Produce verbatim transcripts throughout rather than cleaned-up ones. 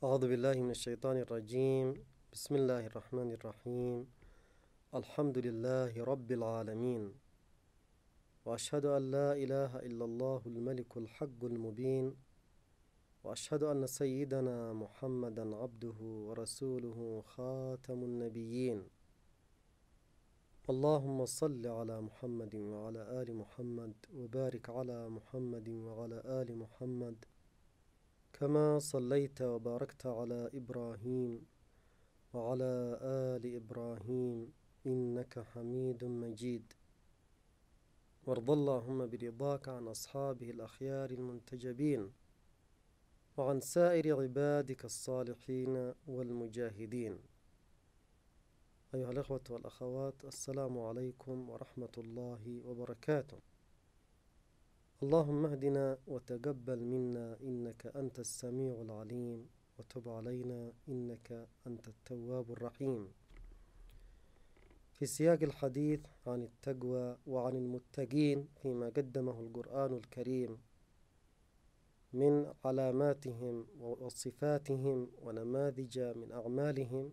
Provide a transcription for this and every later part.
أعوذ بالله من الشيطان الرجيم. بسم الله الرحمن الرحيم. الحمد لله رب العالمين، وأشهد أن لا إله إلا الله الملك الحق المبين، وأشهد أن سيدنا محمدا عبده ورسوله خاتم النبيين. اللهم صل على محمد وعلى آل محمد، وبارك على محمد وعلى آل محمد كما صليت وباركت على إبراهيم وعلى آل إبراهيم إنك حميد مجيد. وارض اللهم برضاك عن أصحابه الأخيار المنتجبين، وعن سائر عبادك الصالحين والمجاهدين. أيها الأخوة والأخوات، السلام عليكم ورحمة الله وبركاته. اللهم اهدنا وتقبل منا إنك أنت السميع العليم، وتب علينا إنك أنت التواب الرحيم. في سياق الحديث عن التقوى وعن المتقين فيما قدمه القرآن الكريم من علاماتهم وصفاتهم ونماذج من أعمالهم،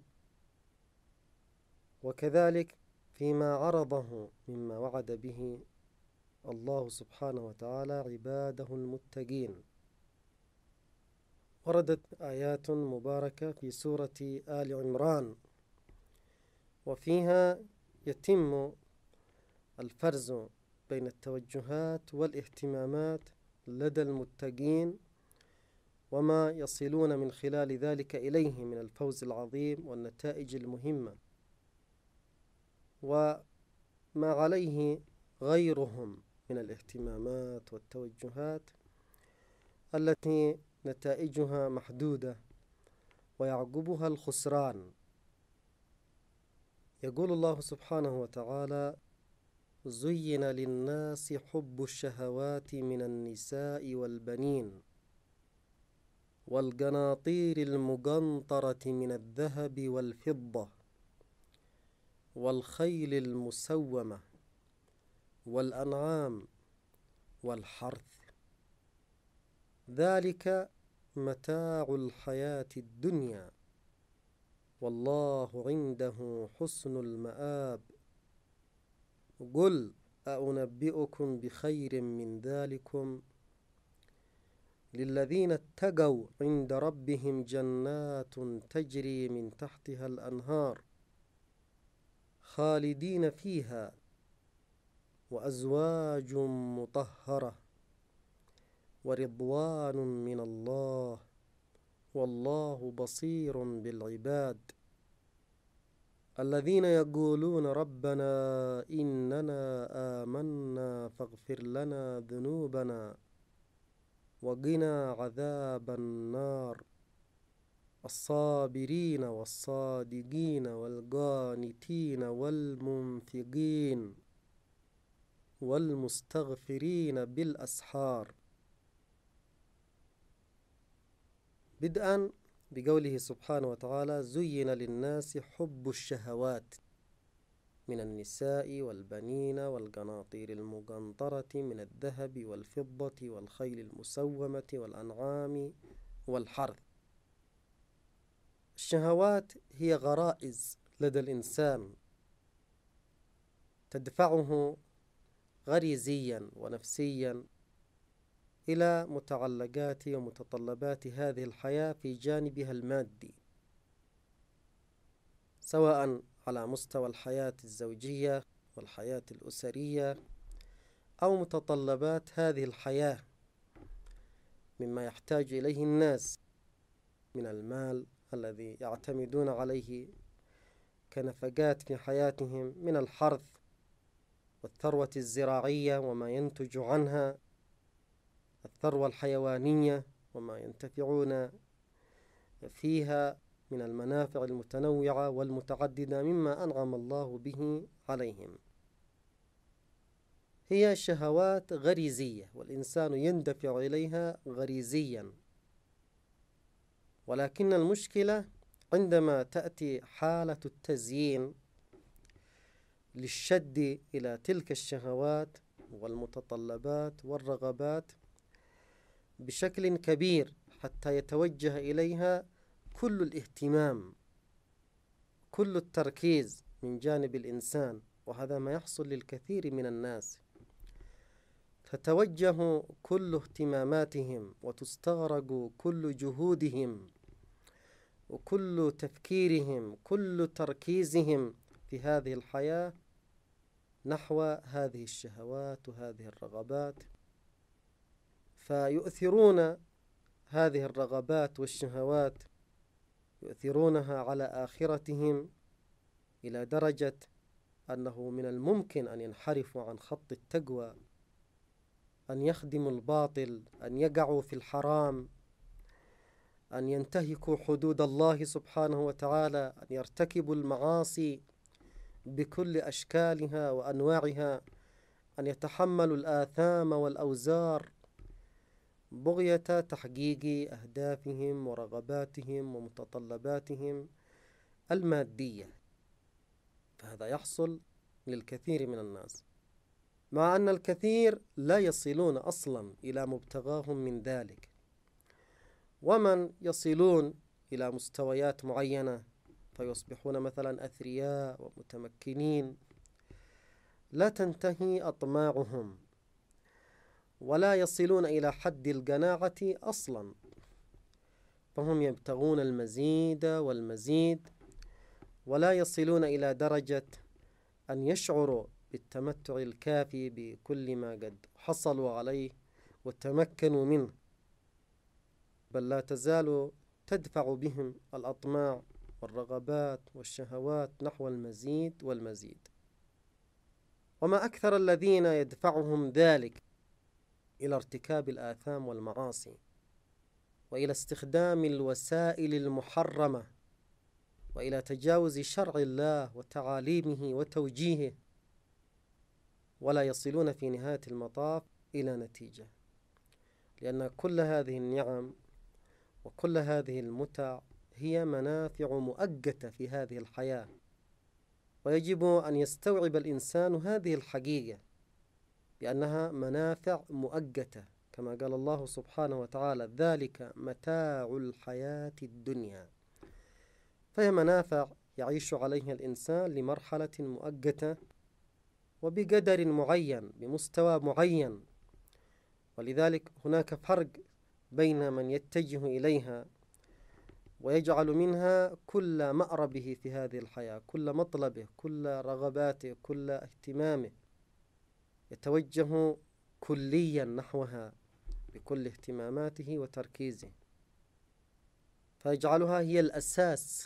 وكذلك فيما عرضه مما وعد به الله سبحانه وتعالى عباده المتقين. وردت آيات مباركة في سورة آل عمران، وفيها يتم الفرز بين التوجهات والاهتمامات لدى المتقين، وما يصلون من خلال ذلك إليه من الفوز العظيم والنتائج المهمة، وما عليه غيرهم من الاهتمامات والتوجهات التي نتائجها محدودة ويعقبها الخسران. يقول الله سبحانه وتعالى: زين للناس حب الشهوات من النساء والبنين والقناطير المقنطرة من الذهب والفضة والخيل المسومة والأنعام والحرث، ذلك متاع الحياة الدنيا والله عنده حسن المآب. قل أنبئكم بخير من ذلكم للذين اتقوا عند ربهم جنات تجري من تحتها الأنهار خالدين فيها وأزواج مطهرة ورضوان من الله والله بصير بالعباد. الذين يقولون ربنا إننا آمنا فاغفر لنا ذنوبنا وقنا عذاب النار. الصابرين والصادقين والقانتين والمنفقين والمستغفرين بالأسحار. بدءا بقوله سبحانه وتعالى: زين للناس حب الشهوات من النساء والبنين والقناطير المقنطرة من الذهب والفضة والخيل المسومة والأنعام والحرث. الشهوات هي غرائز لدى الإنسان تدفعه غريزيا ونفسيا إلى متعلقات ومتطلبات هذه الحياة في جانبها المادي، سواء على مستوى الحياة الزوجية والحياة الأسرية أو متطلبات هذه الحياة مما يحتاج إليه الناس من المال الذي يعتمدون عليه كنفقات في حياتهم، من الحرث والثروة الزراعية وما ينتج عنها، الثروة الحيوانية وما ينتفعون فيها من المنافع المتنوعة والمتعددة مما أنعم الله به عليهم. هي شهوات غريزية والإنسان يندفع إليها غريزيا، ولكن المشكلة عندما تأتي حالة التزيين للشد إلى تلك الشهوات والمتطلبات والرغبات بشكل كبير حتى يتوجه إليها كل الاهتمام كل التركيز من جانب الإنسان، وهذا ما يحصل للكثير من الناس. تتوجه كل اهتماماتهم وتستغرق كل جهودهم وكل تفكيرهم كل تركيزهم في هذه الحياة نحو هذه الشهوات وهذه الرغبات، فيؤثرون هذه الرغبات والشهوات يؤثرونها على آخرتهم إلى درجة أنه من الممكن أن ينحرفوا عن خط التقوى، أن يخدموا الباطل، أن يقعوا في الحرام، أن ينتهكوا حدود الله سبحانه وتعالى، أن يرتكبوا المعاصي بكل أشكالها وأنواعها، أن يتحملوا الآثام والأوزار بغية تحقيق أهدافهم ورغباتهم ومتطلباتهم المادية. فهذا يحصل للكثير من الناس، مع أن الكثير لا يصلون أصلا إلى مبتغاهم من ذلك. ومن يصلون إلى مستويات معينة فيصبحون مثلا أثرياء ومتمكنين، لا تنتهي أطماعهم ولا يصلون إلى حد القناعة أصلا، فهم يبتغون المزيد والمزيد، ولا يصلون إلى درجة أن يشعروا بالتمتع الكافي بكل ما قد حصلوا عليه وتمكنوا منه، بل لا تزال تدفع بهم الأطماع والرغبات والشهوات نحو المزيد والمزيد. وما أكثر الذين يدفعهم ذلك إلى ارتكاب الآثام والمعاصي وإلى استخدام الوسائل المحرمة وإلى تجاوز شرع الله وتعاليمه وتوجيهه، ولا يصلون في نهاية المطاف إلى نتيجة، لأن كل هذه النعم وكل هذه المتع هي منافع مؤقتة في هذه الحياة، ويجب أن يستوعب الإنسان هذه الحقيقة بأنها منافع مؤقتة، كما قال الله سبحانه وتعالى: ذلك متاع الحياة الدنيا. فهي منافع يعيش عليها الإنسان لمرحلة مؤقتة وبقدر معين بمستوى معين، ولذلك هناك فرق بين من يتجه إليها ويجعل منها كل مأربه في هذه الحياة، كل مطلبه، كل رغباته، كل اهتمامه، يتوجه كليا نحوها بكل اهتماماته وتركيزه، فيجعلها هي الأساس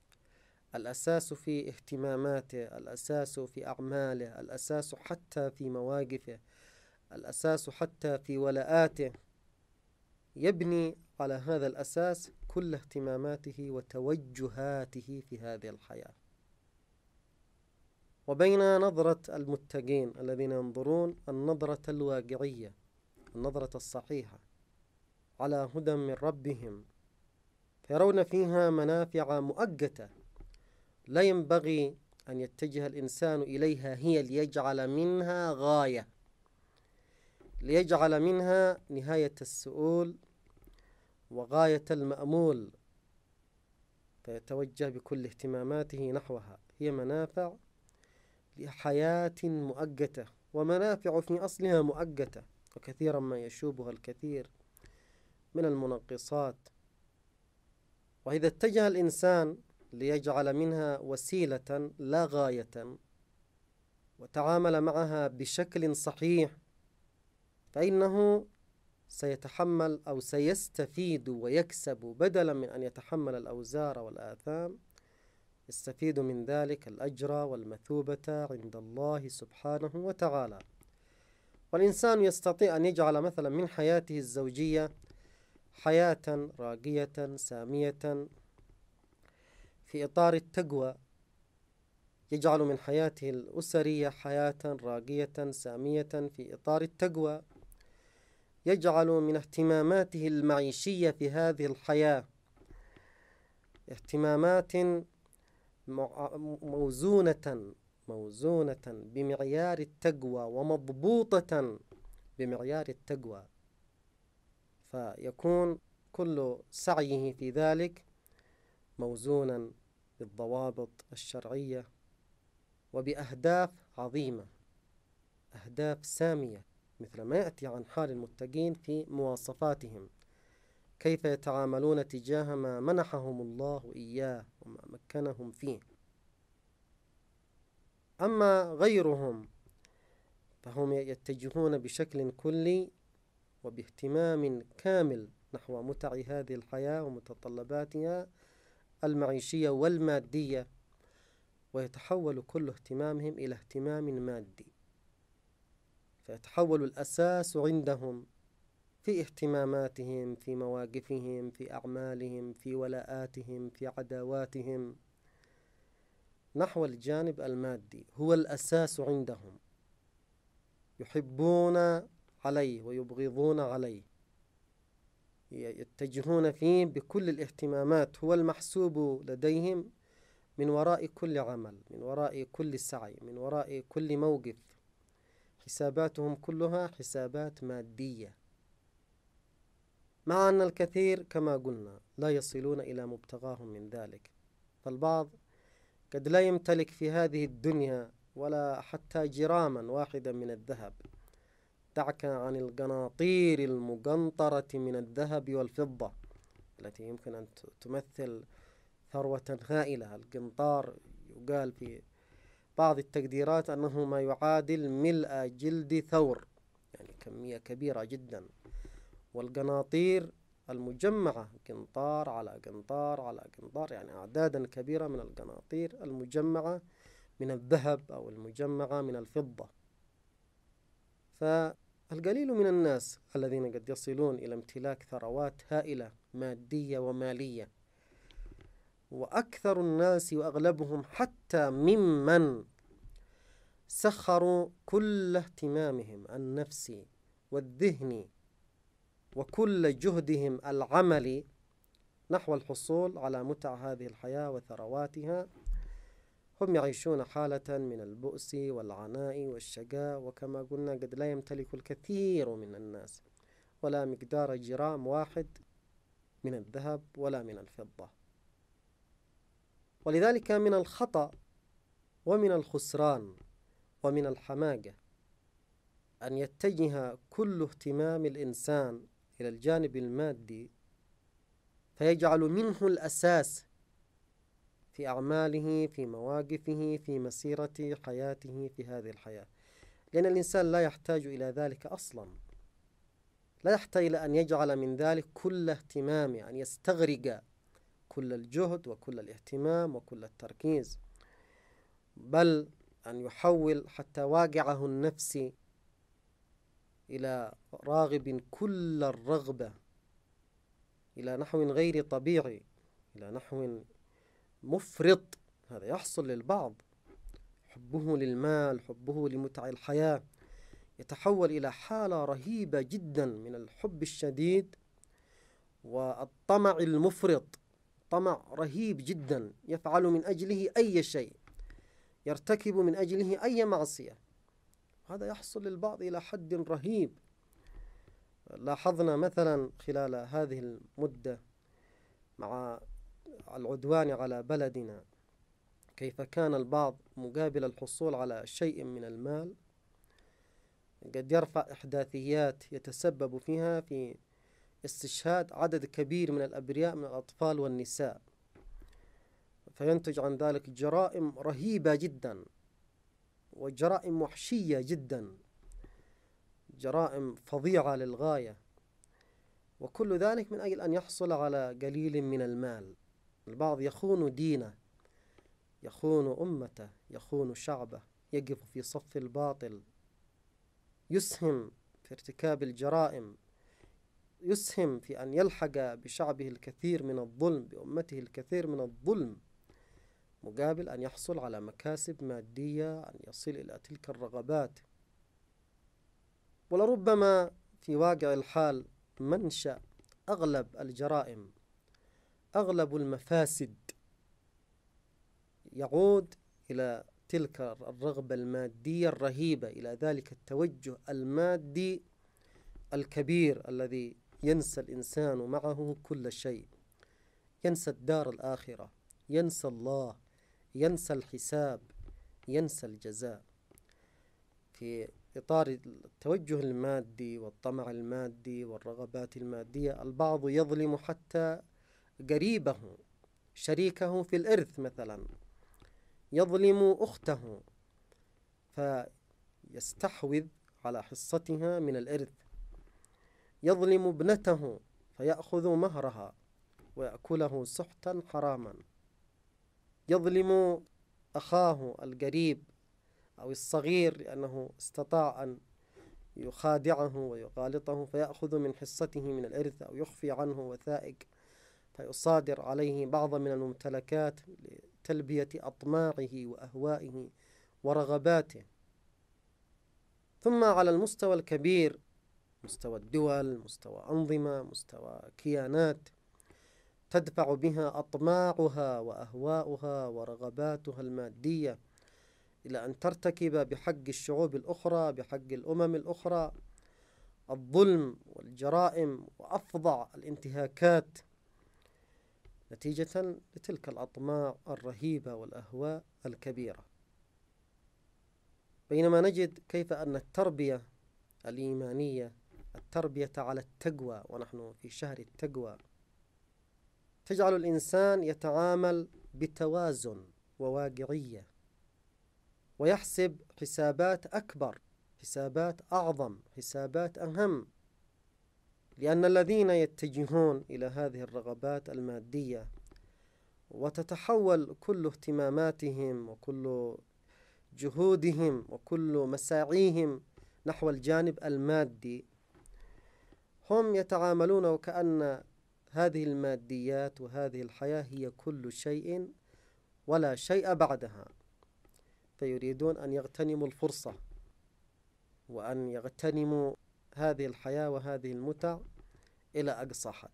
الأساس في اهتماماته، الأساس في أعماله، الأساس حتى في مواقفه، الأساس حتى في ولاءاته. يبني على هذا الأساس كل اهتماماته وتوجهاته في هذه الحياة. وبين نظرة المتقين الذين ينظرون النظرة الواقعية، النظرة الصحيحة على هدى من ربهم، فيرون فيها منافع مؤقتة لا ينبغي أن يتجه الإنسان إليها هي ليجعل منها غاية، ليجعل منها نهاية السؤول وغاية المأمول، فيتوجه بكل اهتماماته نحوها. هي منافع لحياة مؤقتة، ومنافع في أصلها مؤقتة، وكثيرا ما يشوبها الكثير من المنقصات. وإذا اتجه الإنسان ليجعل منها وسيلة لا غاية وتعامل معها بشكل صحيح، فإنه سيتحمل أو سيستفيد ويكسب، بدلا من أن يتحمل الأوزار والآثام يستفيد من ذلك الأجر والمثوبة عند الله سبحانه وتعالى. والإنسان يستطيع أن يجعل مثلا من حياته الزوجية حياة راقية سامية في إطار التقوى، يجعل من حياته الأسرية حياة راقية سامية في إطار التقوى، يجعل من اهتماماته المعيشية في هذه الحياة اهتمامات موزونة موزونة بمعيار التقوى ومضبوطة بمعيار التقوى، فيكون كل سعيه في ذلك موزونا بالضوابط الشرعية وبأهداف عظيمة، أهداف سامية، مثل ما يأتي عن حال المتقين في مواصفاتهم، كيف يتعاملون تجاه ما منحهم الله إياه وما مكنهم فيه. أما غيرهم فهم يتجهون بشكل كلي وباهتمام كامل نحو متع هذه الحياة ومتطلباتها المعيشية والمادية، ويتحول كل اهتمامهم إلى اهتمام مادي، فيتحول الأساس عندهم في اهتماماتهم، في مواقفهم، في أعمالهم، في ولاءاتهم، في عداواتهم، نحو الجانب المادي هو الأساس عندهم، يحبون عليه ويبغضون عليه، يتجهون فيه بكل الاهتمامات، هو المحسوب لديهم من وراء كل عمل، من وراء كل سعي، من وراء كل موقف، حساباتهم كلها حسابات مادية، مع أن الكثير كما قلنا لا يصلون إلى مبتغاهم من ذلك. فالبعض قد لا يمتلك في هذه الدنيا ولا حتى جراما واحدا من الذهب، دعك عن القناطير المقنطرة من الذهب والفضة التي يمكن أن تمثل ثروة هائلة. القنطار يقال في بعض التقديرات أنه ما يعادل ملء جلد ثور، يعني كمية كبيرة جدا. والقناطير المجمعة، قنطار على قنطار على قنطار، يعني أعدادا كبيرة من القناطير المجمعة من الذهب أو المجمعة من الفضة. فالقليل من الناس الذين قد يصلون إلى امتلاك ثروات هائلة مادية ومالية، وأكثر الناس وأغلبهم حتى ممن سخروا كل اهتمامهم النفسي والذهني وكل جهدهم العملي نحو الحصول على متع هذه الحياة وثرواتها، هم يعيشون حالة من البؤس والعناء والشقاء، وكما قلنا قد لا يمتلك الكثير من الناس ولا مقدار جرام واحد من الذهب ولا من الفضة. ولذلك من الخطأ ومن الخسران ومن الحماقة أن يتجه كل اهتمام الإنسان إلى الجانب المادي، فيجعل منه الأساس في أعماله، في مواقفه، في مسيرة حياته في هذه الحياة، لأن الإنسان لا يحتاج إلى ذلك أصلا، لا يحتاج إلى أن يجعل من ذلك كل اهتمامه، أن يستغرق كل الجهد وكل الاهتمام وكل التركيز، بل أن يحول حتى واقعه النفسي إلى راغب كل الرغبة، إلى نحو غير طبيعي، إلى نحو مفرط. هذا يحصل للبعض، حبه للمال، حبه لمتع الحياة، يتحول إلى حالة رهيبة جدا من الحب الشديد والطمع المفرط، طمع رهيب جدا، يفعل من أجله أي شيء، يرتكب من أجله أي معصية. هذا يحصل للبعض إلى حد رهيب. لاحظنا مثلا خلال هذه المدة مع العدوان على بلدنا كيف كان البعض مقابل الحصول على شيء من المال قد يرفع إحداثيات يتسبب فيها في استشهاد عدد كبير من الأبرياء من الأطفال والنساء، فينتج عن ذلك جرائم رهيبة جدا وجرائم وحشية جدا، جرائم فظيعة للغاية، وكل ذلك من أجل أن يحصل على قليل من المال. البعض يخون دينه، يخون أمته، يخون شعبه، يقف في صف الباطل، يسهم في ارتكاب الجرائم، يسهم في أن يلحق بشعبه الكثير من الظلم، بأمته الكثير من الظلم، مقابل أن يحصل على مكاسب مادية، أن يصل إلى تلك الرغبات. ولربما في واقع الحال منشأ أغلب الجرائم، أغلب المفاسد يعود إلى تلك الرغبة المادية الرهيبة، إلى ذلك التوجه المادي الكبير الذي ينسى الإنسان معه كل شيء، ينسى الدار الآخرة، ينسى الله، ينسى الحساب، ينسى الجزاء. في إطار التوجه المادي والطمع المادي والرغبات المادية، البعض يظلم حتى قريبه، شريكه في الإرث مثلا، يظلم أخته فيستحوذ على حصتها من الإرث، يظلم ابنته فيأخذ مهرها ويأكله سحتا حراما، يظلم أخاه القريب أو الصغير لأنه استطاع أن يخادعه ويغالطه فيأخذ من حصته من الإرث، أو يخفي عنه وثائق فيصادر عليه بعض من الممتلكات لتلبية أطماعه وأهوائه ورغباته. ثم على المستوى الكبير، مستوى الدول، مستوى أنظمة، مستوى كيانات تدفع بها أطماعها وأهواؤها ورغباتها المادية إلى أن ترتكب بحق الشعوب الأخرى، بحق الأمم الأخرى، الظلم والجرائم وأفظع الانتهاكات نتيجة لتلك الأطماع الرهيبة والأهواء الكبيرة. بينما نجد كيف أن التربية الإيمانية، التربية على التقوى، ونحن في شهر التقوى، تجعل الإنسان يتعامل بتوازن وواقعية، ويحسب حسابات أكبر، حسابات أعظم، حسابات أهم. لأن الذين يتجهون إلى هذه الرغبات المادية وتتحول كل اهتماماتهم وكل جهودهم وكل مساعيهم نحو الجانب المادي، هم يتعاملون وكأن هذه الماديات وهذه الحياة هي كل شيء ولا شيء بعدها، فيريدون أن يغتنموا الفرصة وأن يغتنموا هذه الحياة وهذه المتع إلى أقصى حد.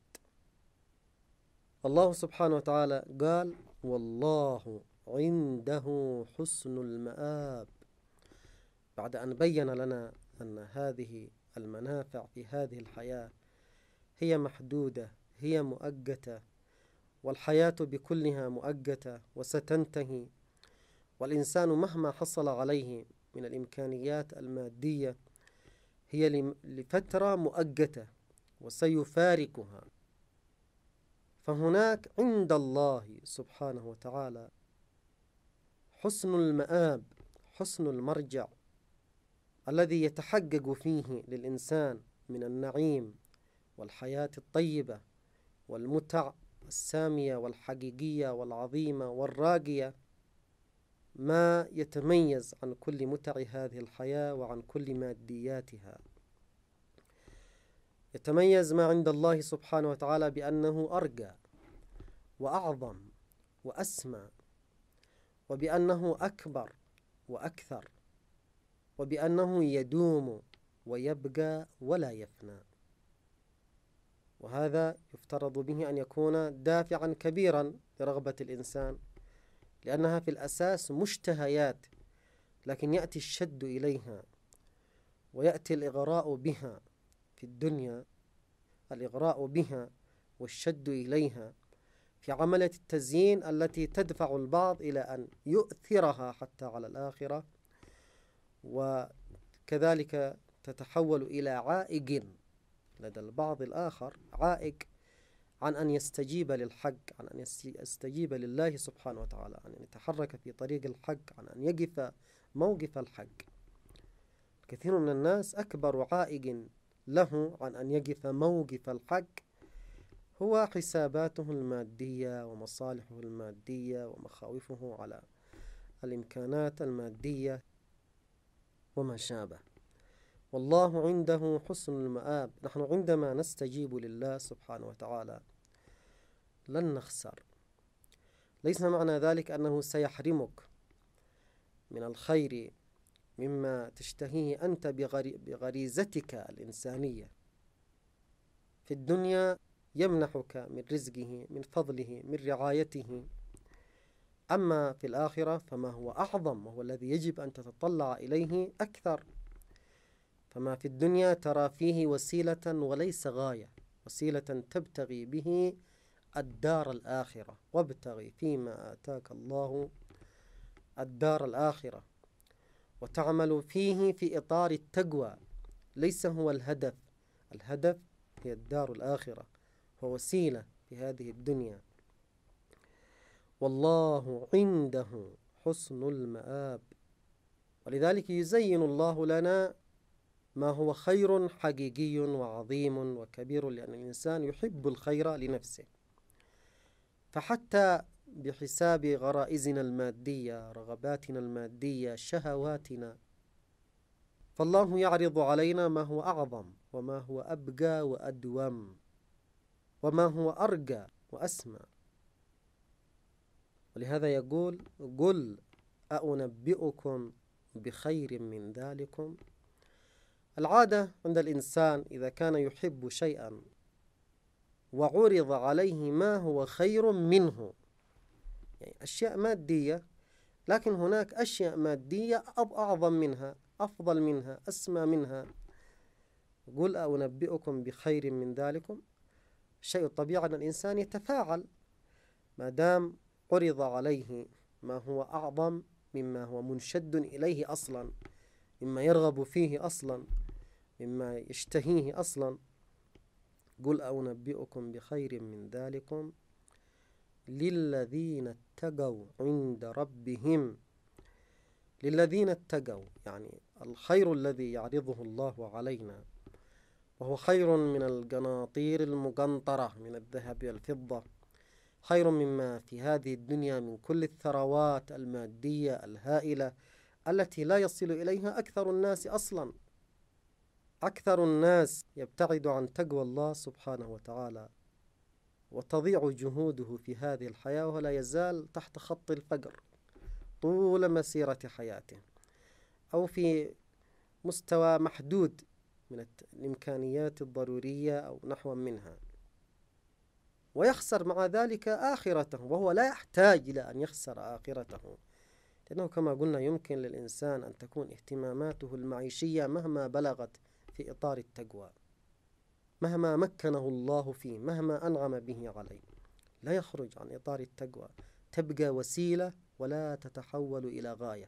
الله سبحانه وتعالى قال: والله عنده حسن المآب، بعد أن بين لنا أن هذه المنافع في هذه الحياة هي محدودة، هي مؤقتة، والحياة بكلها مؤقتة وستنتهي، والإنسان مهما حصل عليه من الإمكانيات المادية هي لفترة مؤقتة وسيفارقها. فهناك عند الله سبحانه وتعالى حسن المآب، حسن المرجع، الذي يتحقق فيه للإنسان من النعيم والحياة الطيبة والمتع السامية والحقيقية والعظيمة والراقية ما يتميز عن كل متع هذه الحياة وعن كل مادياتها. يتميز ما عند الله سبحانه وتعالى بأنه أرقى وأعظم وأسمى، وبأنه أكبر وأكثر، وبأنه يدوم ويبقى ولا يفنى. وهذا يفترض به أن يكون دافعا كبيرا لرغبة الإنسان، لأنها في الأساس مشتهيات، لكن يأتي الشد إليها ويأتي الإغراء بها في الدنيا، الإغراء بها والشد إليها في عملية التزيين التي تدفع البعض إلى أن يؤثرها حتى على الآخرة، وكذلك تتحول إلى عائق لدى البعض الآخر، عائق عن أن يستجيب للحق، عن أن يستجيب لله سبحانه وتعالى، عن أن يتحرك في طريق الحق، عن أن يقف موقف الحق. كثير من الناس أكبر عائق له عن أن يقف موقف الحق هو حساباته المادية ومصالحه المادية ومخاوفه على الإمكانات المادية وما شابه. والله عنده حسن المآب. نحن عندما نستجيب لله سبحانه وتعالى لن نخسر. ليس معنى ذلك أنه سيحرمك من الخير مما تشتهيه أنت بغريزتك الإنسانية. في الدنيا يمنحك من رزقه، من فضله، من رعايته. أما في الآخرة فما هو أعظم وهو الذي يجب أن تتطلع إليه أكثر. فما في الدنيا ترى فيه وسيلة وليس غاية، وسيلة تبتغي به الدار الآخرة، وابتغ فيما آتاك الله الدار الآخرة، وتعمل فيه في إطار التقوى، ليس هو الهدف. الهدف هي الدار الآخرة، ووسيلة في هذه الدنيا. والله عنده حسن المآب. ولذلك يزين الله لنا ما هو خير حقيقي وعظيم وكبير، لأن الإنسان يحب الخير لنفسه. فحتى بحساب غرائزنا المادية، رغباتنا المادية، شهواتنا، فالله يعرض علينا ما هو أعظم، وما هو أبقى وأدوم، وما هو أرقى وأسمى. ولهذا يقول: قل أنبئكم بخير من ذلكم. العادة عند الإنسان إذا كان يحب شيئا وعرض عليه ما هو خير منه، يعني أشياء مادية، لكن هناك أشياء مادية أعظم منها، أفضل منها، أسمى منها. قل أنبئكم بخير من ذلكم. الشيء الطبيعي أن الإنسان يتفاعل ما دام عرض عليه ما هو أعظم مما هو منشد إليه أصلا، مما يرغب فيه أصلا، مما يشتهيه أصلا. قل أنبئكم بخير من ذلكم للذين اتقوا عند ربهم. للذين اتقوا يعني الخير الذي يعرضه الله علينا، وهو خير من القناطير المقنطرة من الذهب والفضة، خير مما في هذه الدنيا من كل الثروات المادية الهائلة التي لا يصل إليها أكثر الناس أصلا. أكثر الناس يبتعد عن تقوى الله سبحانه وتعالى، وتضيع جهوده في هذه الحياة، ولا يزال تحت خط الفقر طول مسيرة حياته، أو في مستوى محدود من الإمكانيات الضرورية أو نحو منها، ويخسر مع ذلك آخرته، وهو لا يحتاج إلى أن يخسر آخرته، لأنه كما قلنا يمكن للإنسان أن تكون اهتماماته المعيشية مهما بلغت في إطار التقوى، مهما مكنه الله فيه، مهما أنعم به عليه، لا يخرج عن إطار التقوى، تبقى وسيلة ولا تتحول إلى غاية.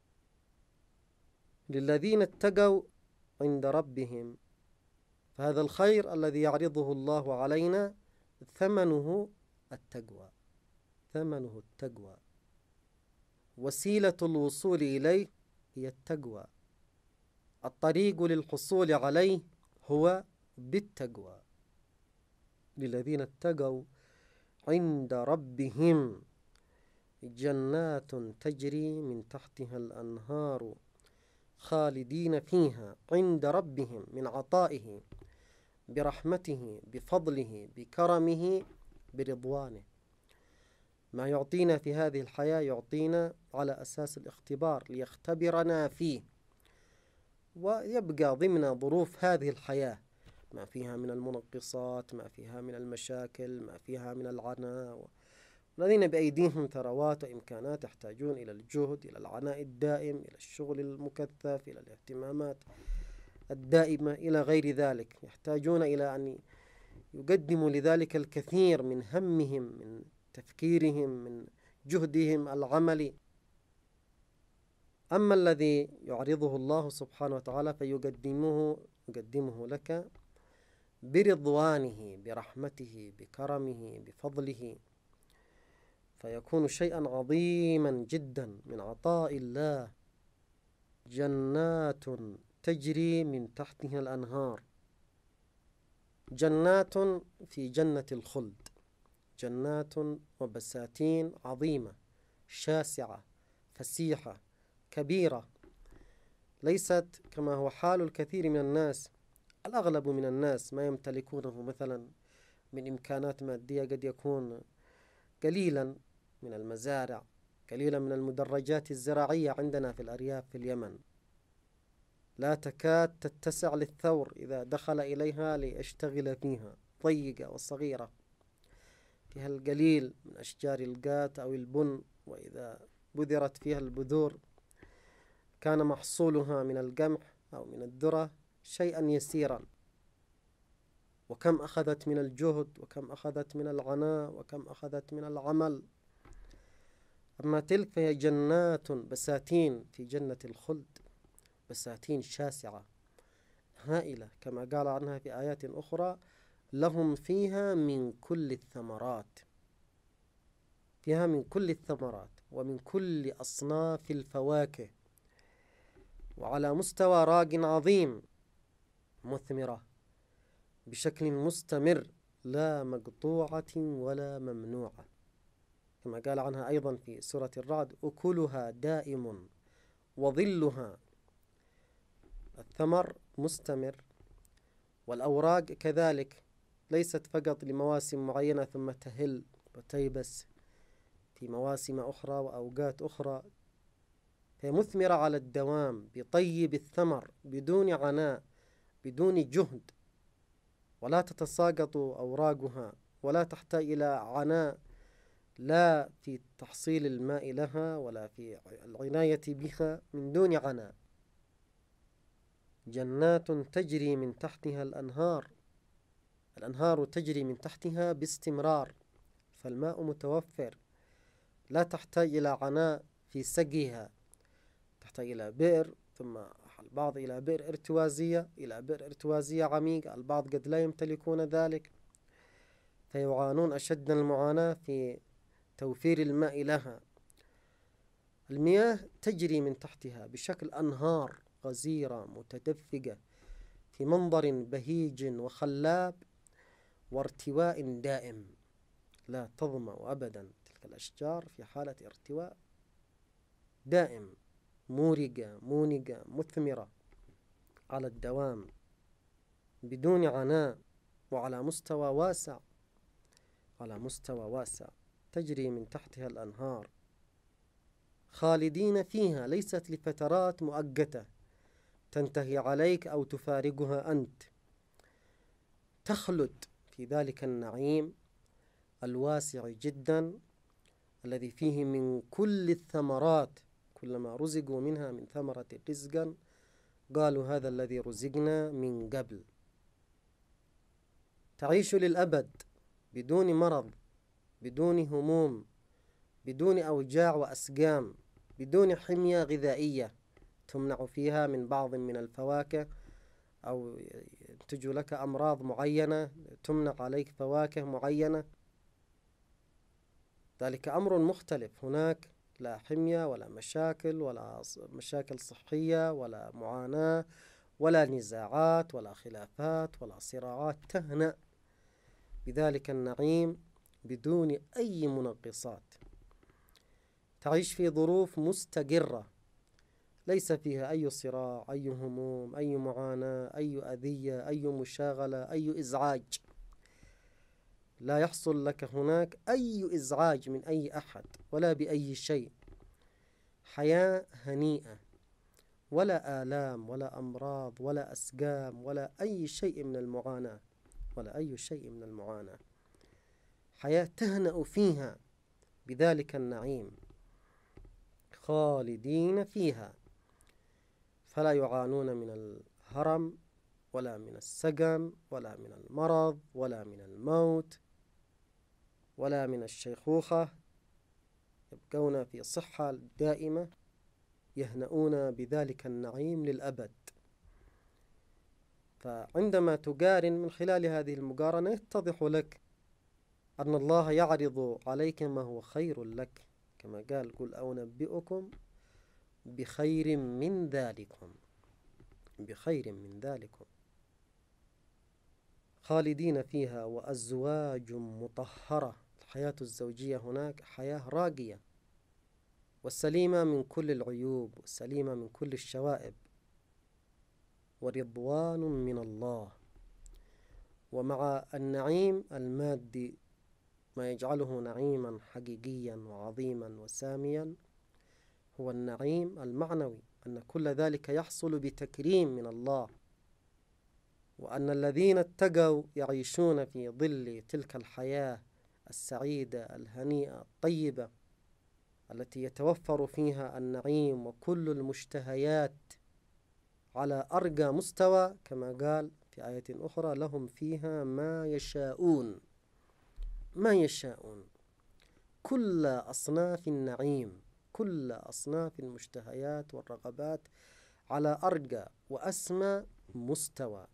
للذين اتقوا عند ربهم، فهذا الخير الذي يعرضه الله علينا ثمنه التقوى، ثمنه التقوى، وسيلة الوصول إليه هي التقوى، الطريق للحصول عليه هو بالتقوى. للذين اتقوا عند ربهم جنات تجري من تحتها الأنهار خالدين فيها عند ربهم من عطائه برحمته بفضله بكرمه برضوانه. ما يعطينا في هذه الحياة يعطينا على أساس الاختبار ليختبرنا فيه، ويبقى ضمن ظروف هذه الحياة ما فيها من المنقصات، ما فيها من المشاكل، ما فيها من العناء. الذين بأيديهم ثروات وإمكانات يحتاجون إلى الجهد، إلى العناء الدائم، إلى الشغل المكثف، إلى الاهتمامات الدائمة، إلى غير ذلك، يحتاجون إلى أن يقدموا لذلك الكثير من همهم، من تفكيرهم، من جهدهم العملي. أما الذي يعرضه الله سبحانه وتعالى فيقدمه يقدمه لك برضوانه برحمته بكرمه بفضله، فيكون شيئا عظيما جدا من عطاء الله. جنات تجري من تحتها الأنهار، جنات في جنة الخلد، جنات وبساتين عظيمة شاسعة فسيحة كبيرة، ليست كما هو حال الكثير من الناس. الأغلب من الناس ما يمتلكونه مثلا من إمكانات مادية قد يكون قليلا من المزارع، قليلا من المدرجات الزراعية عندنا في الأرياف في اليمن، لا تكاد تتسع للثور إذا دخل إليها ليشتغل فيها، ضيقة وصغيرة، فيها القليل من أشجار القات أو البن، وإذا بذرت فيها البذور كان محصولها من القمح أو من الذرة شيئا يسيرا. وكم أخذت من الجهد، وكم أخذت من العناء، وكم أخذت من العمل. أما تلك فهي جنات بساتين في جنة الخلد، بساتين شاسعة هائلة، كما قال عنها في آيات أخرى: لهم فيها من كل الثمرات، فيها من كل الثمرات ومن كل أصناف الفواكه، وعلى مستوى راق عظيم، مثمرة بشكل مستمر، لا مقطوعة ولا ممنوعة، كما قال عنها أيضا في سورة الرعد: أكلها دائم وظلها. الثمر مستمر، والأوراق كذلك ليست فقط لمواسم معينة ثم تهل وتيبس في مواسم أخرى وأوقات أخرى، فهي مثمرة على الدوام بطيب الثمر بدون عناء بدون جهد، ولا تتساقط أوراقها، ولا تحتاج إلى عناء لا في تحصيل الماء لها ولا في العناية بها، من دون عناء. جنات تجري من تحتها الأنهار، الأنهار تجري من تحتها باستمرار، فالماء متوفر، لا تحتاج إلى عناء في سقيها، تحتاج إلى بئر، ثم البعض إلى بئر ارتوازية، إلى بئر ارتوازية عميقة، البعض قد لا يمتلكون ذلك، فيعانون أشد المعاناة في توفير الماء لها. المياه تجري من تحتها بشكل أنهار غزيرة متدفقة في منظر بهيج وخلاب وارتواء دائم، لا تظمأ أبدا تلك الأشجار في حالة ارتواء دائم، مورقة مونقة مثمرة على الدوام بدون عناء، وعلى مستوى واسع، على مستوى واسع تجري من تحتها الأنهار، خالدين فيها، ليست لفترات مؤقتة تنتهي عليك أو تفارقها أنت، تخلد في ذلك النعيم الواسع جدا الذي فيه من كل الثمرات، كلما رزقوا منها من ثمرة رزقا قالوا هذا الذي رزقنا من قبل. تعيش للأبد بدون مرض، بدون هموم، بدون أوجاع وأسقام، بدون حمية غذائية تمنع فيها من بعض من الفواكه، أو تجو لك أمراض معينة تمنع عليك فواكه معينة، ذلك أمر مختلف. هناك لا حمية ولا مشاكل ولا مشاكل صحية ولا معاناة ولا نزاعات ولا خلافات ولا صراعات، تهنأ بذلك النعيم بدون أي منقصات، تعيش في ظروف مستقرة ليس فيها أي صراع، أي هموم، أي معاناة، أي أذية، أي مشاغلة، أي إزعاج، لا يحصل لك هناك أي إزعاج من أي أحد ولا بأي شيء، حياة هنيئة، ولا آلام ولا أمراض ولا أسقام ولا أي شيء من المعاناة، ولا أي شيء من المعاناة، حياة تهنأ فيها بذلك النعيم، خالدين فيها، فلا يعانون من الهرم ولا من السقم ولا من المرض ولا من الموت ولا من الشيخوخة، يبقون في صحة دائمة، يهنؤون بذلك النعيم للأبد. فعندما تقارن من خلال هذه المقارنة يتضح لك أن الله يعرض عليك ما هو خير لك، كما قال: قل أنبئكم بخير من ذلكم، بخير من ذلكم، خالدين فيها وأزواج مطهرة. الحياة الزوجية هناك حياة راقية والسليمة من كل العيوب والسليمة من كل الشوائب، ورضوان من الله. ومع النعيم المادي ما يجعله نعيما حقيقيا وعظيما وساميا هو النعيم المعنوي، أن كل ذلك يحصل بتكريم من الله، وأن الذين اتقوا يعيشون في ظل تلك الحياة السعيدة الهنيئة الطيبة التي يتوفر فيها النعيم وكل المشتهيات على أرقى مستوى، كما قال في آية أخرى لهم فيها ما يشاءون ما يشاءون كل أصناف النعيم، كل أصناف المشتهيات والرغبات على أرقى وأسمى مستوى.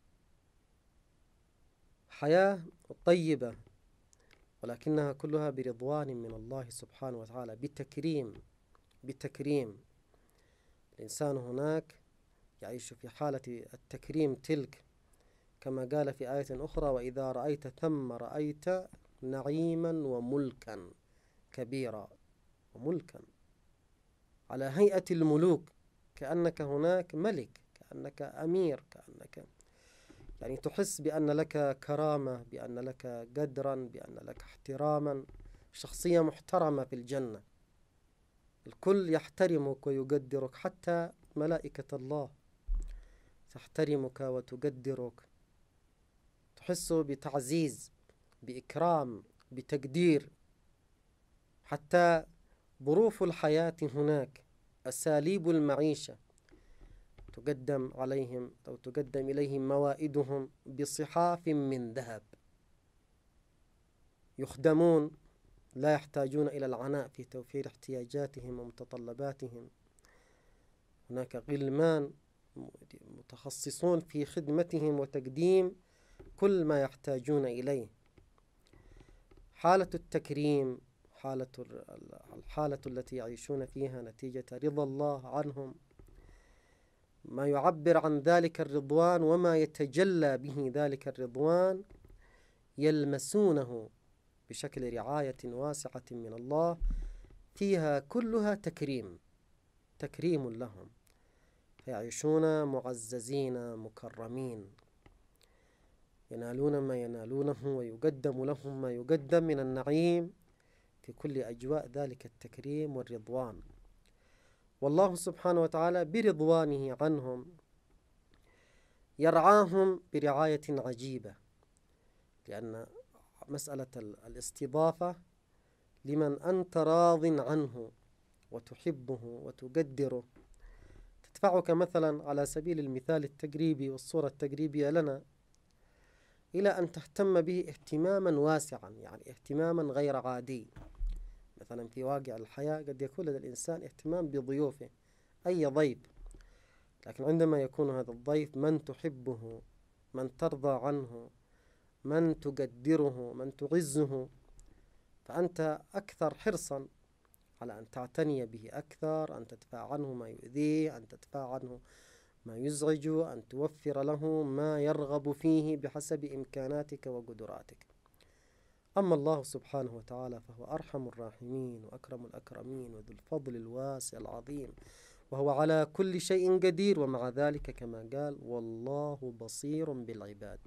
حياة طيبة، ولكنها كلها برضوان من الله سبحانه وتعالى، بتكريم بتكريم الإنسان هناك يعيش في حالة التكريم تلك، كما قال في آية أخرى: وإذا رأيت ثم رأيت نعيما وملكا كبيرا. وملكا على هيئة الملوك، كأنك هناك ملك، كأنك أمير، كأنك يعني تحس بأن لك كرامة، بأن لك قدرا، بأن لك احتراما، شخصية محترمة في الجنة، الكل يحترمك ويقدرك، حتى ملائكة الله تحترمك وتقدرك، تحس بتعزيز، بإكرام، بتقدير. حتى ظروف الحياة هناك، أساليب المعيشة تقدم عليهم أو تقدم إليهم موائدهم بصحاف من ذهب، يخدمون، لا يحتاجون إلى العناء في توفير احتياجاتهم ومتطلباتهم. هناك غلمان متخصصون في خدمتهم وتقديم كل ما يحتاجون إليه. حالة التكريم، حالة الحالة التي يعيشون فيها نتيجة رضا الله عنهم، ما يعبر عن ذلك الرضوان وما يتجلى به ذلك الرضوان، يلمسونه بشكل رعاية واسعة من الله، فيها كلها تكريم تكريم لهم، فيعيشون معززين مكرمين، ينالون ما ينالونه ويقدم لهم ما يقدم من النعيم في كل أجواء ذلك التكريم والرضوان. والله سبحانه وتعالى برضوانه عنهم يرعاهم برعاية عجيبة، لأن مسألة الاستضافة لمن أنت راض عنه وتحبه وتقدره تدفعك مثلا على سبيل المثال التقريبي والصورة التقريبية لنا إلى أن تهتم به اهتماما واسعا، يعني اهتماما غير عادي. مثلا في واقع الحياة قد يكون لدى الإنسان اهتمام بضيوفه، أي ضيف، لكن عندما يكون هذا الضيف من تحبه، من ترضى عنه، من تقدره، من تعزه، فأنت أكثر حرصا على أن تعتني به أكثر، أن تدفع عنه ما يؤذيه، أن تدفع عنه ما يزعجه، أن توفر له ما يرغب فيه بحسب إمكاناتك وقدراتك. أما الله سبحانه وتعالى فهو أرحم الراحمين وأكرم الأكرمين وذو الفضل الواسع العظيم، وهو على كل شيء قدير، ومع ذلك كما قال: والله بصير بالعباد.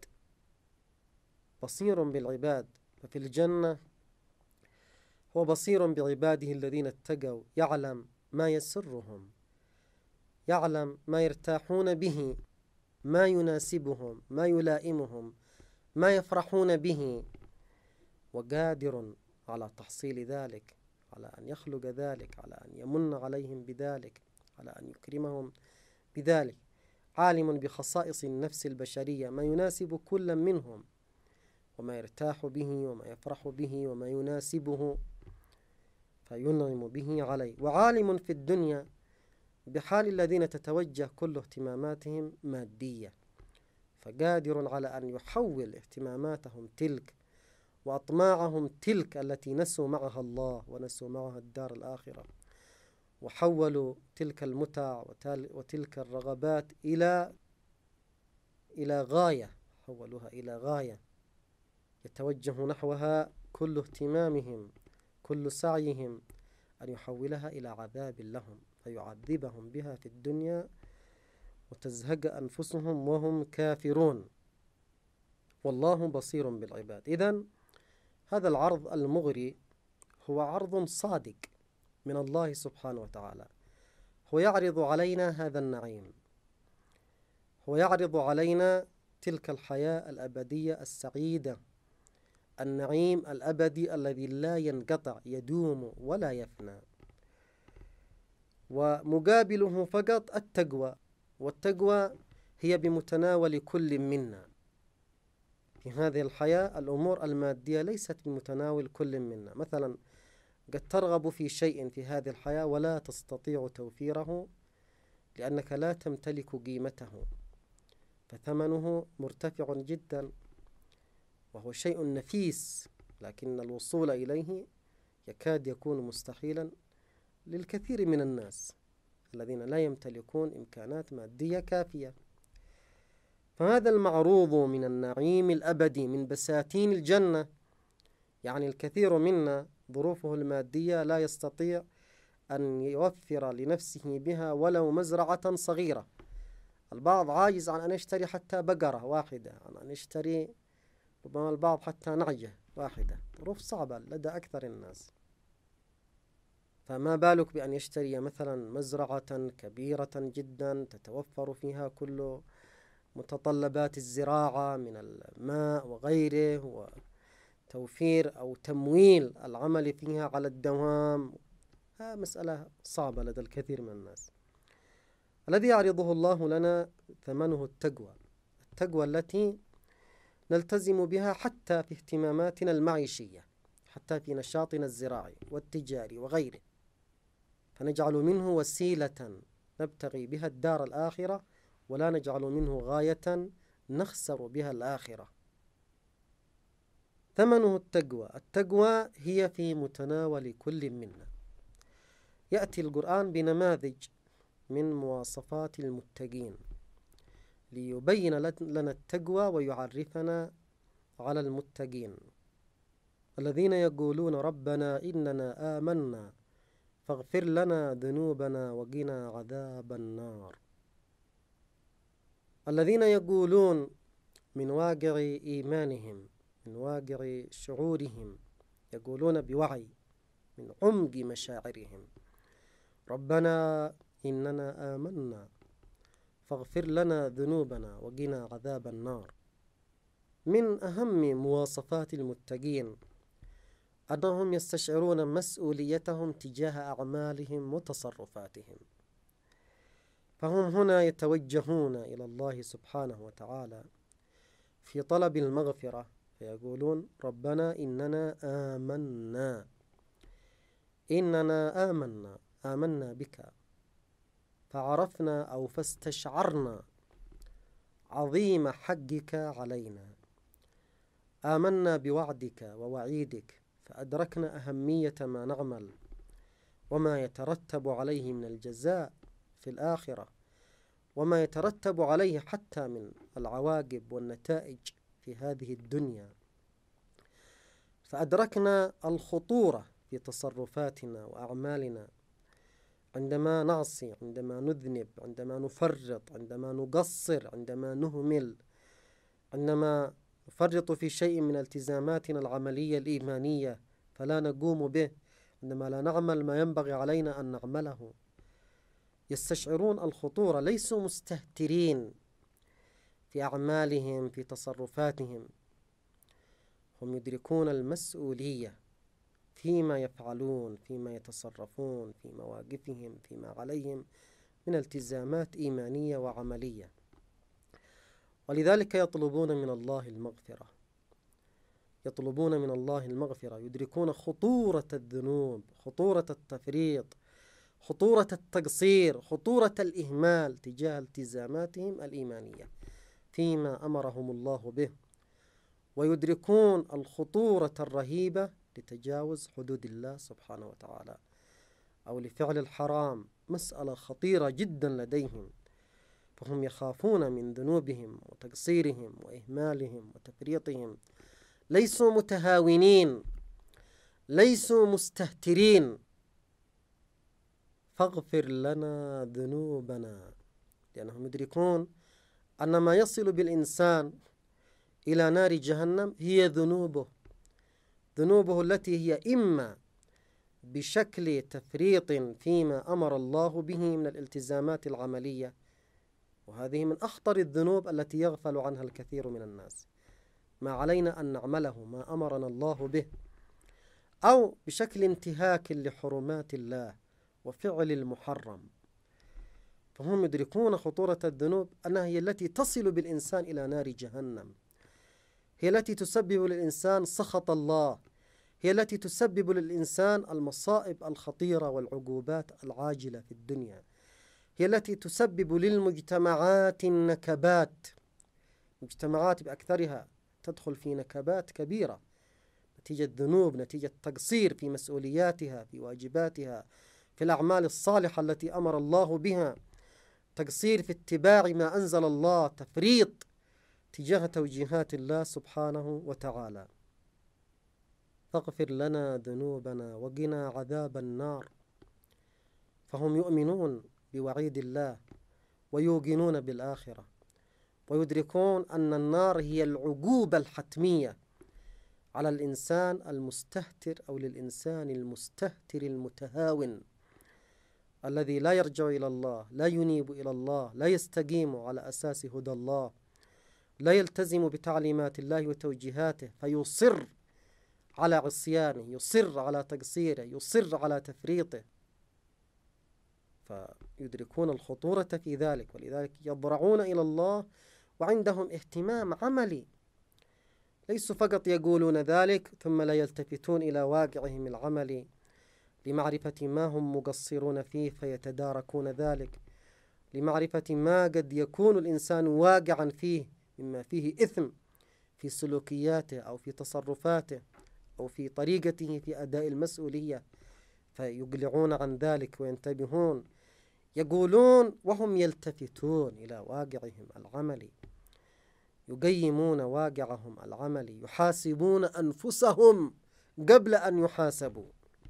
بصير بالعباد، ففي الجنة هو بصير بعباده الذين اتقوا، يعلم ما يسرهم، يعلم ما يرتاحون به، ما يناسبهم، ما يلائمهم، ما يفرحون به، وقادر على تحصيل ذلك، على أن يخلق ذلك، على أن يمن عليهم بذلك، على أن يكرمهم بذلك. عالم بخصائص النفس البشرية، ما يناسب كل منهم، وما يرتاح به، وما يفرح به، وما يناسبه، فينعم به عليه. وعالم في الدنيا بحال الذين تتوجه كل اهتماماتهم مادية، فقادر على أن يحول اهتماماتهم تلك وأطماعهم تلك التي نسوا معها الله ونسوا معها الدار الآخرة، وحولوا تلك المتع وتلك الرغبات إلى إلى غاية، حولوها إلى غاية يتوجه نحوها كل اهتمامهم، كل سعيهم، أن يحولها إلى عذاب لهم، فيعذبهم بها في الدنيا وتزهق أنفسهم وهم كافرون. والله بصير بالعباد. إذن هذا العرض المغري هو عرض صادق من الله سبحانه وتعالى، هو يعرض علينا هذا النعيم، هو يعرض علينا تلك الحياة الأبدية السعيدة، النعيم الأبدي الذي لا ينقطع، يدوم ولا يفنى، ومقابله فقط التقوى، والتقوى هي بمتناول كل منا، في هذه الحياة الأمور المادية ليست بمتناول كل منا. مثلا قد ترغب في شيء في هذه الحياة ولا تستطيع توفيره لأنك لا تمتلك قيمته، فثمنه مرتفع جدا وهو شيء نفيس، لكن الوصول إليه يكاد يكون مستحيلا للكثير من الناس الذين لا يمتلكون إمكانات مادية كافية. فهذا المعروض من النعيم الأبدي من بساتين الجنة، يعني الكثير منا ظروفه المادية لا يستطيع أن يوفر لنفسه بها ولو مزرعة صغيرة. البعض عاجز عن أن يشتري حتى بقرة واحدة، عن أن يشتري ربما البعض حتى نعجة واحدة. ظروف صعبة لدى أكثر الناس، فما بالك بأن يشتري مثلا مزرعة كبيرة جدا تتوفر فيها كل متطلبات الزراعة من الماء وغيره، وتوفير أو تمويل العمل فيها على الدوام. هذه مسألة صعبة لدى الكثير من الناس. الذي يعرضه الله لنا ثمنه التقوى، التقوى التي نلتزم بها حتى في اهتماماتنا المعيشية، حتى في نشاطنا الزراعي والتجاري وغيره، فنجعل منه وسيلة نبتغي بها الدار الآخرة، ولا نجعل منه غاية نخسر بها الآخرة. ثمنه التقوى، التقوى هي في متناول كل منا. يأتي القرآن بنماذج من مواصفات المتقين ليبين لنا التقوى ويعرفنا على المتقين. الذين يقولون ربنا إننا آمنا فاغفر لنا ذنوبنا وقنا عذاب النار. الذين يقولون من واقع إيمانهم، من واقع شعورهم، يقولون بوعي من عمق مشاعرهم ربنا إننا آمنا فاغفر لنا ذنوبنا وقنا عذاب النار. من أهم مواصفات المتقين أنهم يستشعرون مسؤوليتهم تجاه أعمالهم وتصرفاتهم، فهم هنا يتوجهون إلى الله سبحانه وتعالى في طلب المغفرة، فيقولون ربنا إننا آمنا، إننا آمنا آمنا بك، فعرفنا أو فاستشعرنا عظيم حقك علينا، آمنا بوعدك ووعيدك، فأدركنا أهمية ما نعمل وما يترتب عليه من الجزاء في الآخرة، وما يترتب عليه حتى من العواقب والنتائج في هذه الدنيا. فأدركنا الخطورة في تصرفاتنا وأعمالنا عندما نعصي، عندما نذنب، عندما نفرط، عندما نقصر، عندما نهمل، عندما نفرط في شيء من التزاماتنا العملية الإيمانية فلا نقوم به، عندما لا نعمل ما ينبغي علينا أن نعمله. يستشعرون الخطورة، ليسوا مستهترين في أعمالهم في تصرفاتهم، هم يدركون المسؤولية فيما يفعلون، فيما يتصرفون، في مواقفهم، فيما عليهم من التزامات إيمانية وعملية، ولذلك يطلبون من الله المغفرة، يطلبون من الله المغفرة، يدركون خطورة الذنوب، خطورة التفريط، خطورة التقصير، خطورة الإهمال تجاه التزاماتهم الإيمانية فيما أمرهم الله به، ويدركون الخطورة الرهيبة لتجاوز حدود الله سبحانه وتعالى أو لفعل الحرام. مسألة خطيرة جدا لديهم، فهم يخافون من ذنوبهم وتقصيرهم وإهمالهم وتفريطهم، ليسوا متهاونين، ليسوا مستهترين. فاغفر لنا ذنوبنا، لأنهم يدركون أن ما يصل بالإنسان إلى نار جهنم هي ذنوبه، ذنوبه التي هي إما بشكل تفريط فيما أمر الله به من الالتزامات العملية، وهذه من أخطر الذنوب التي يغفل عنها الكثير من الناس، ما علينا أن نعمله ما أمرنا الله به، أو بشكل انتهاك لحرمات الله وفعل المحرم. فهم يدركون خطورة الذنوب أنها هي التي تصل بالإنسان إلى نار جهنم، هي التي تسبب للإنسان سخط الله، هي التي تسبب للإنسان المصائب الخطيرة والعقوبات العاجلة في الدنيا، هي التي تسبب للمجتمعات النكبات. مجتمعات بأكثرها تدخل في نكبات كبيرة نتيجة ذنوب، نتيجة تقصير في مسؤولياتها، في واجباتها، في الأعمال الصالحة التي أمر الله بها، تقصير في اتباع ما أنزل الله، تفريط تجاه توجيهات الله سبحانه وتعالى. فاغفر لنا ذنوبنا وقنا عذاب النار. فهم يؤمنون بوعيد الله ويوقنون بالآخرة، ويدركون أن النار هي العقوبة الحتمية على الإنسان المستهتر أو للإنسان المستهتر المتهاون الذي لا يرجع إلى الله، لا ينيب إلى الله، لا يستقيم على أساس هدى الله، لا يلتزم بتعليمات الله وتوجيهاته، فيصر على عصيانه، يصر على تقصيره، يصر على تفريطه. فيدركون الخطورة في ذلك، ولذلك يضرعون إلى الله وعندهم اهتمام عملي. ليسوا فقط يقولون ذلك ثم لا يلتفتون إلى واقعهم العملي لمعرفة ما هم مقصرون فيه فيتداركون ذلك، لمعرفة ما قد يكون الإنسان واقعا فيه مما فيه إثم في سلوكياته أو في تصرفاته أو في طريقته في أداء المسؤولية، فيقلعون عن ذلك وينتبهون. يقولون وهم يلتفتون إلى واقعهم العملي، يقيمون واقعهم العملي، يحاسبون أنفسهم قبل أن يحاسبوا.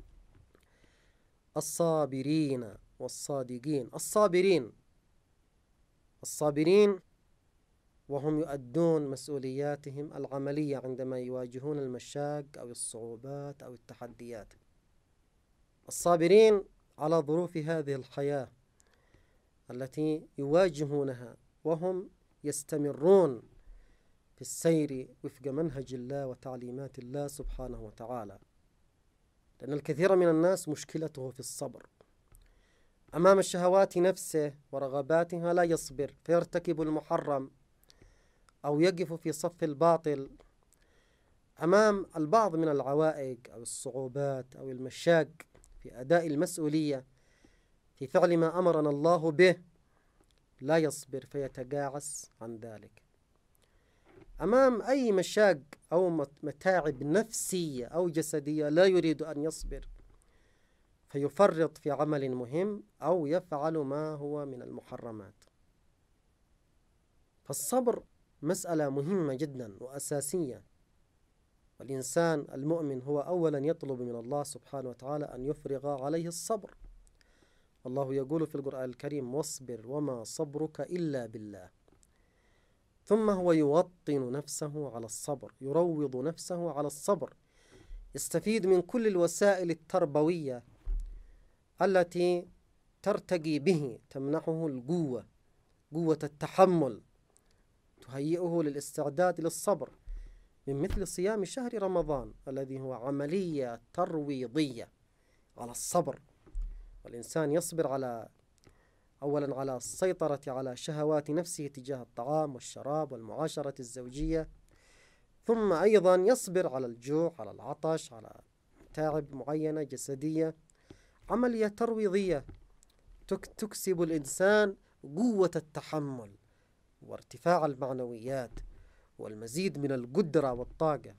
الصابرين والصادقين. الصابرين الصابرين وهم يؤدون مسؤولياتهم العملية عندما يواجهون المشاق أو الصعوبات أو التحديات. الصابرين على ظروف هذه الحياة التي يواجهونها وهم يستمرون في السير وفق منهج الله وتعليمات الله سبحانه وتعالى. لأن الكثير من الناس مشكلته في الصبر أمام الشهوات نفسه ورغباتها، لا يصبر فيرتكب المحرم أو يقف في صف الباطل. أمام البعض من العوائق أو الصعوبات أو المشاق في أداء المسؤولية في فعل ما أمرنا الله به لا يصبر فيتقاعس عن ذلك. أمام أي مشاق أو متاعب نفسية أو جسدية لا يريد أن يصبر فيفرط في عمل مهم أو يفعل ما هو من المحرمات. فالصبر مسألة مهمة جدا وأساسية، والإنسان المؤمن هو أولا يطلب من الله سبحانه وتعالى أن يفرغ عليه الصبر. الله يقول في القرآن الكريم: واصبر وما صبرك إلا بالله. ثم هو يوطن نفسه على الصبر، يروض نفسه على الصبر، يستفيد من كل الوسائل التربوية التي ترتقي به، تمنحه القوة، قوة التحمل، تهيئه للاستعداد للصبر، من مثل صيام شهر رمضان الذي هو عملية ترويضية على الصبر. والإنسان يصبر على أولا على السيطرة على شهوات نفسه تجاه الطعام والشراب والمعاشرة الزوجية، ثم أيضا يصبر على الجوع، على العطش، على متاعب معينة جسدية. عملية ترويضية تكسب الإنسان قوة التحمل وارتفاع المعنويات والمزيد من القدرة والطاقة.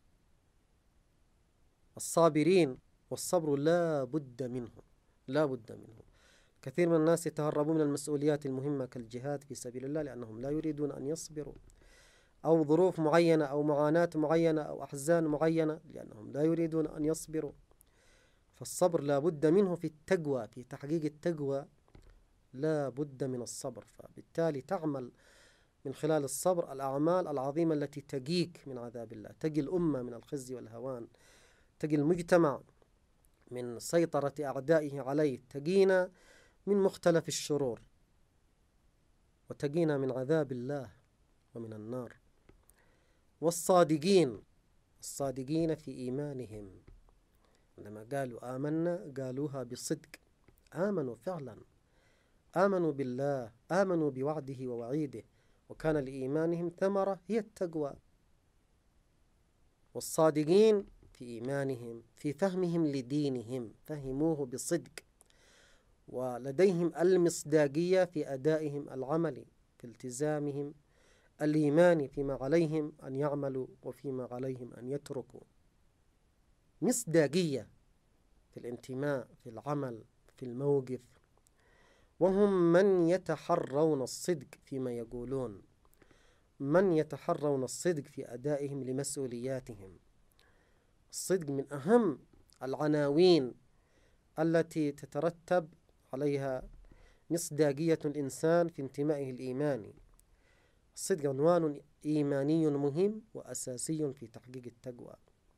الصابرين، والصبر لا بد منه، لا بد منه. كثير من الناس يتهربون من المسؤوليات المهمة كالجهاد في سبيل الله لأنهم لا يريدون أن يصبروا، أو ظروف معينة أو معاناة معينة أو أحزان معينة لأنهم لا يريدون أن يصبروا. فالصبر لا بد منه في التقوى، في تحقيق التقوى لا بد من الصبر. فبالتالي تعمل من خلال الصبر الأعمال العظيمة التي تقيك من عذاب الله، تقي الأمة من الخزي والهوان، تقي المجتمع من سيطرة أعدائه عليه، تقينا من مختلف الشرور، وتقينا من عذاب الله ومن النار. والصادقين، الصادقين في إيمانهم، لما قالوا آمنا قالوها بصدق، آمنوا فعلا، آمنوا بالله، آمنوا بوعده ووعيده، وكان لإيمانهم ثمرة هي التقوى. والصادقين في إيمانهم، في فهمهم لدينهم، فهموه بصدق، ولديهم المصداقية في أدائهم العملي، في التزامهم الإيماني فيما عليهم أن يعملوا وفيما عليهم أن يتركوا. مصداقية في الانتماء، في العمل، في الموقف. وهم من يتحرون الصدق فيما يقولون، من يتحرون الصدق في أدائهم لمسؤولياتهم. الصدق من أهم العناوين التي تترتب عليها مصداقية الإنسان في انتمائه الإيماني. الصدق عنوان إيماني مهم وأساسي في تحقيق التقوى،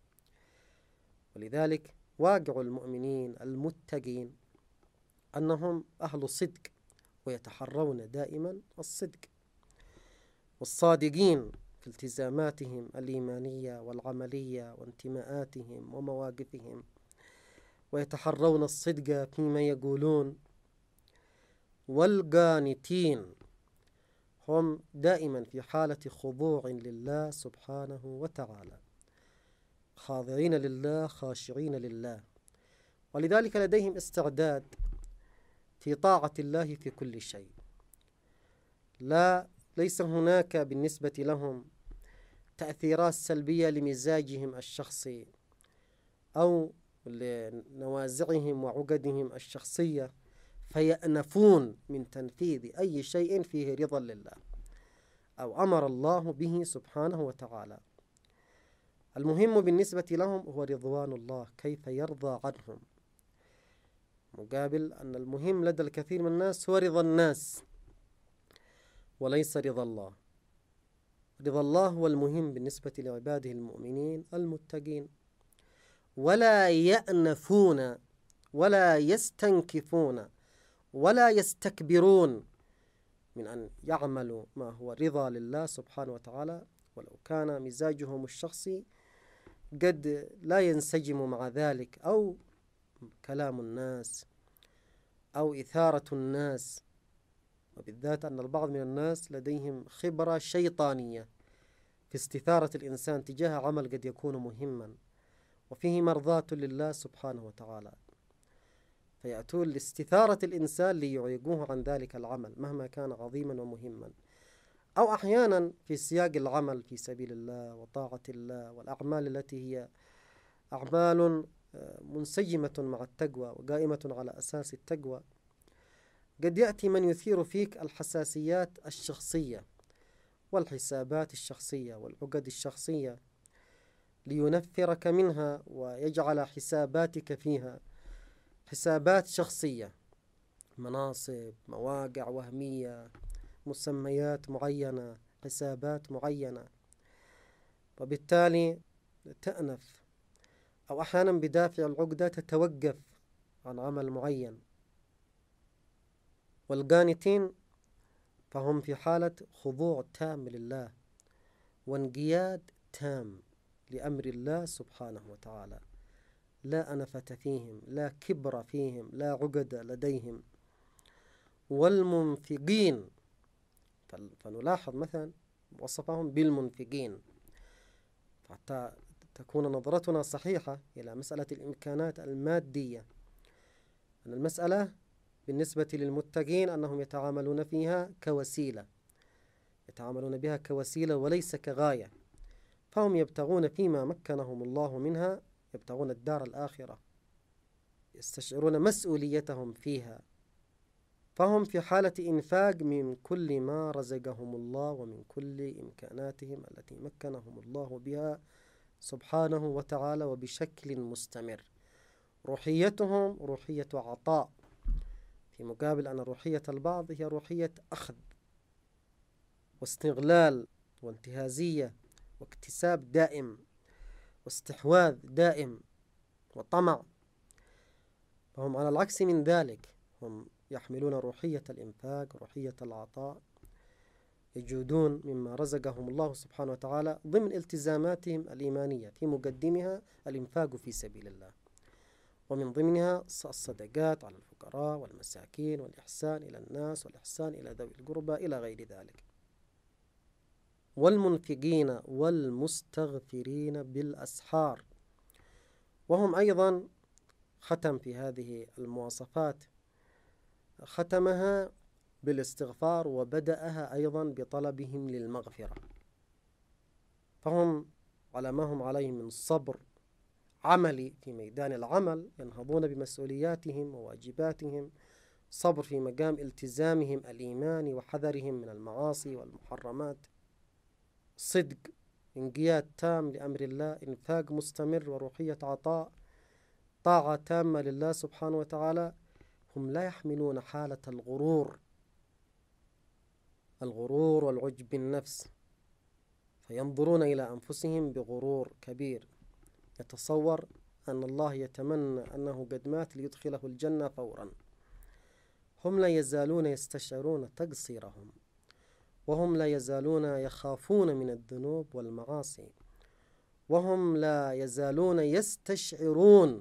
ولذلك واقع المؤمنين المتقين أنهم أهل صدق ويتحرون دائما الصدق، والصادقين في التزاماتهم الإيمانية والعملية وانتماءاتهم ومواقفهم، ويتحرون الصدق فيما يقولون. والقانتين هم دائما في حالة خضوع لله سبحانه وتعالى، خاضعين لله، خاشعين لله، ولذلك لديهم استعداد في طاعة الله في كل شيء. لا ليس هناك بالنسبة لهم تأثيرات سلبية لمزاجهم الشخصي أو لنوازعهم وعقدهم الشخصية فيأنفون من تنفيذ أي شيء فيه رضا لله أو أمر الله به سبحانه وتعالى. المهم بالنسبة لهم هو رضوان الله، كيف يرضى عنهم، مقابل أن المهم لدى الكثير من الناس هو رضا الناس وليس رضا الله. رضا الله هو المهم بالنسبة لعباده المؤمنين المتقين، ولا يأنفون ولا يستنكفون ولا يستكبرون من أن يعملوا ما هو رضا لله سبحانه وتعالى، ولو كان مزاجهم الشخصي قد لا ينسجم مع ذلك، أو كلام الناس أو إثارة الناس، وبالذات أن البعض من الناس لديهم خبرة شيطانية في استثارة الإنسان تجاه عمل قد يكون مهما وفيه مرضاة لله سبحانه وتعالى، فيأتون لاستثارة الإنسان ليعيقوه عن ذلك العمل مهما كان عظيما ومهما. أو أحيانا في سياق العمل في سبيل الله وطاعة الله والأعمال التي هي أعمال منسجمة مع التقوى وقائمة على أساس التقوى، قد يأتي من يثير فيك الحساسيات الشخصية والحسابات الشخصية والعقد الشخصية لينفرك منها ويجعل حساباتك فيها حسابات شخصية، مناصب، مواقع وهمية، مسميات معينة، حسابات معينة، وبالتالي تأنف أو أحيانا بدافع العقدة تتوقف عن عمل معين. والقانتين فهم في حالة خضوع تام لله وانقياد تام لأمر الله سبحانه وتعالى، لا أنفة فيهم، لا كبر فيهم، لا عقد لديهم. والمنفقين فنلاحظ مثلا وصفهم بالمنفقين حتى تكون نظرتنا صحيحة إلى مسألة الإمكانات المادية، أن المسألة بالنسبة للمتقين أنهم يتعاملون فيها كوسيلة، يتعاملون بها كوسيلة وليس كغاية، فهم يبتغون فيما مكنهم الله منها، يبتغون الدار الآخرة، يستشعرون مسؤوليتهم فيها، فهم في حالة إنفاق من كل ما رزقهم الله ومن كل إمكاناتهم التي مكنهم الله بها سبحانه وتعالى وبشكل مستمر. روحيتهم روحية عطاء، في مقابل أن روحية البعض هي روحية أخذ واستغلال وانتهازية واكتساب دائم واستحواذ دائم وطمع. فهم على العكس من ذلك، هم يحملون روحية الإنفاق، روحية العطاء، يجودون مما رزقهم الله سبحانه وتعالى ضمن التزاماتهم الإيمانية، في مقدمها الإنفاق في سبيل الله، ومن ضمنها الصدقات على الفقراء والمساكين والإحسان إلى الناس والإحسان إلى ذوي القربى إلى غير ذلك. والمنفقين والمستغفرين بالأسحار. وهم أيضا ختم في هذه المواصفات، ختمها بالاستغفار وبدأها أيضا بطلبهم للمغفرة. فهم على ما هم عليه من صبر عملي في ميدان العمل، ينهضون بمسؤولياتهم وواجباتهم، صبر في مقام التزامهم الإيماني وحذرهم من المعاصي والمحرمات، صدق، انقياد تام لأمر الله، إنفاق مستمر وروحية عطاء، طاعة تامة لله سبحانه وتعالى. هم لا يحملون حالة الغرور الغرور والعجب بالنفس، فينظرون إلى أنفسهم بغرور كبير، يتصور أن الله يتمنى أنه قد مات ليدخله الجنة فورا. هم لا يزالون يستشعرون تقصيرهم، وهم لا يزالون يخافون من الذنوب والمعاصي، وهم لا يزالون يستشعرون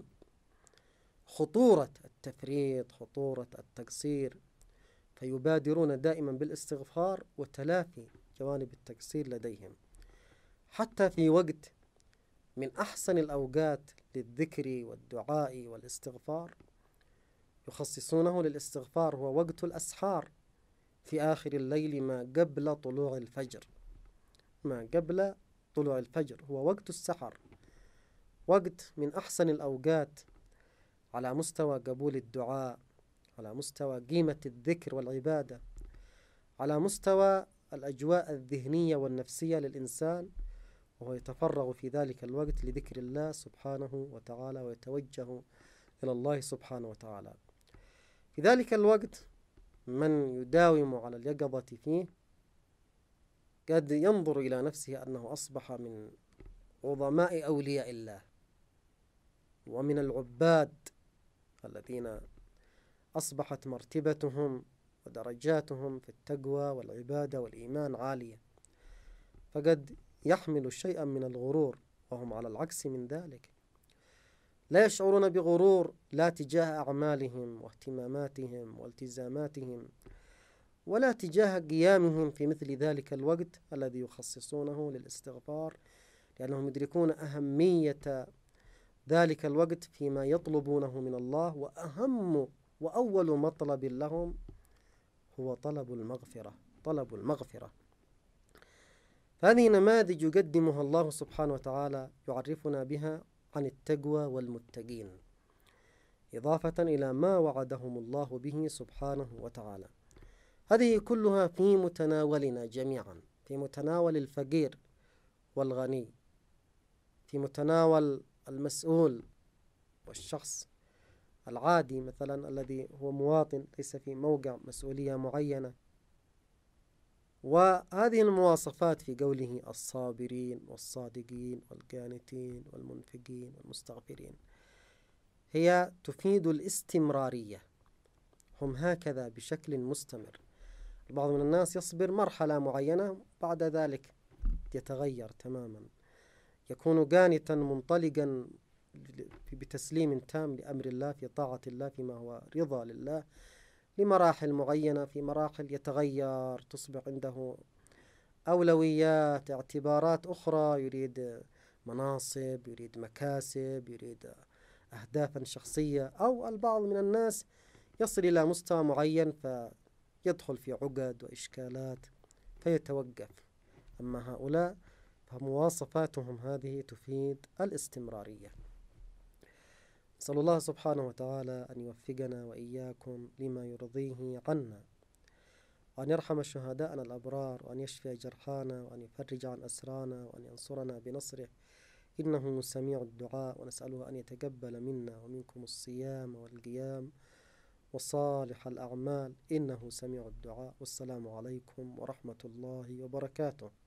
خطورة التفريط، خطورة التقصير، فيبادرون دائما بالاستغفار وتلافي جوانب التقصير لديهم. حتى في وقت من أحسن الأوقات للذكر والدعاء والاستغفار يخصصونه للاستغفار، هو وقت الأسحار في آخر الليل ما قبل طلوع الفجر. ما قبل طلوع الفجر هو وقت السحر، وقت من أحسن الأوقات على مستوى قبول الدعاء، على مستوى قيمة الذكر والعبادة، على مستوى الأجواء الذهنية والنفسية للإنسان، وهو يتفرغ في ذلك الوقت لذكر الله سبحانه وتعالى ويتوجه إلى الله سبحانه وتعالى. في ذلك الوقت من يداوم على اليقظة فيه قد ينظر إلى نفسه أنه أصبح من عظماء أولياء الله ومن العباد الذين أصبحت مرتبتهم ودرجاتهم في التقوى والعبادة والإيمان عالية، فقد يحمل شيئا من الغرور، وهم على العكس من ذلك لا يشعرون بغرور لا تجاه أعمالهم واهتماماتهم والتزاماتهم، ولا تجاه قيامهم في مثل ذلك الوقت الذي يخصصونه للاستغفار، لأنهم يدركون أهمية ذلك الوقت فيما يطلبونه من الله، وأهم وأول مطلب لهم هو طلب المغفرة طلب المغفرة. هذه نماذج يقدمها الله سبحانه وتعالى يعرفنا بها عن التقوى والمتقين، إضافة إلى ما وعدهم الله به سبحانه وتعالى. هذه كلها في متناولنا جميعا، في متناول الفقير والغني، في متناول المسؤول والشخص العادي مثلا الذي هو مواطن ليس في موقع مسؤولية معينة. وهذه المواصفات في قوله الصابرين والصادقين والقانتين والمنفقين والمستغفرين هي تفيد الاستمرارية، هم هكذا بشكل مستمر. البعض من الناس يصبر مرحلة معينة، بعد ذلك يتغير تماما، يكون قانتا منطلقا بتسليم تام لأمر الله في طاعة الله فيما هو رضا لله، لمراحل معينة، في مراحل يتغير، تصبح عنده أولويات، اعتبارات أخرى، يريد مناصب، يريد مكاسب، يريد أهدافا شخصية. أو البعض من الناس يصل إلى مستوى معين فيدخل في عقد وإشكالات فيتوقف. أما هؤلاء فمواصفاتهم هذه تفيد الاستمرارية. نسأل الله سبحانه وتعالى أن يوفقنا وإياكم لما يرضيه عنا، وأن يرحم شهداءنا الأبرار، وأن يشفي جرحانا، وأن يفرج عن أسرانا، وأن ينصرنا بنصره، إنه سميع الدعاء. ونسأله أن يتقبل منا ومنكم الصيام والقيام وصالح الأعمال، إنه سميع الدعاء. والسلام عليكم ورحمة الله وبركاته.